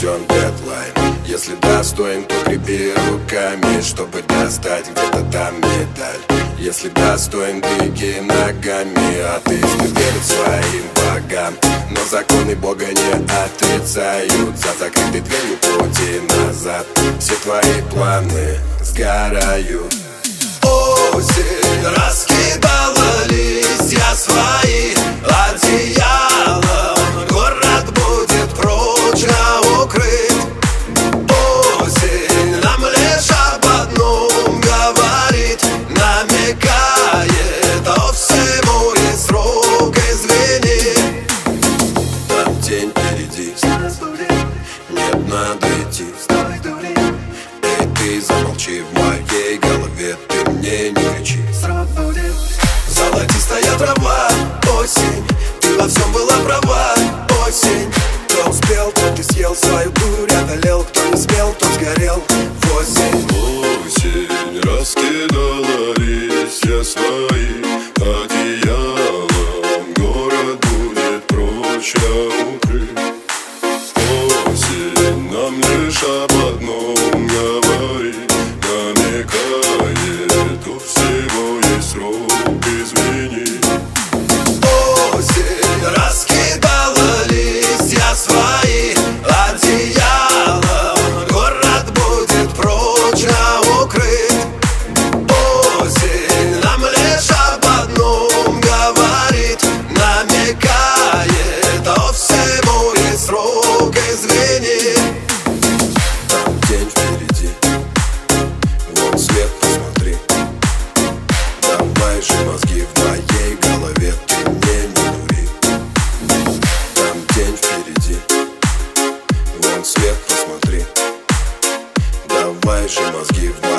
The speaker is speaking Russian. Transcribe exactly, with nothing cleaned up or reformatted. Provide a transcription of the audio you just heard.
рожден дедлайн. Если достоин, то крепи руками, чтобы достать где-то там медаль. Если достоин, двигай ногами, а ты перед своим богам. Но законы Бога не отрицают, за закрытой дверью пути назад все твои планы сгорают. Осень раскидала листья свои одеялом, город будет прочно укрыт. Осень нам лишь об одном говорит, намекает, о всему есть срок, извини. Там день впереди, нет, надо идти. Эй, ты замолчи, в моей голове ты мне не кричи. Золотистая трава, осень, ты во всем была права, осень. Кто успел, тот и съел свою дурь, одолел. Кто не смел, тот сгорел в осень. Осень раскидала листья свои одеялом, город будет прочно укрыт. Осень нам лишь об одном говорит, намекает, у всего есть срок, извини. Осень раскидала листья свои одеялом, город будет прочно укрыт. Осень нам лишь об одном говорит, намекает, о всему есть срок, извини. Там день впереди, вон свет, посмотри. Давай же мозги в моей голове, ты мне не дури. Там день впереди, вон свет, посмотри. Давай же мозги в моей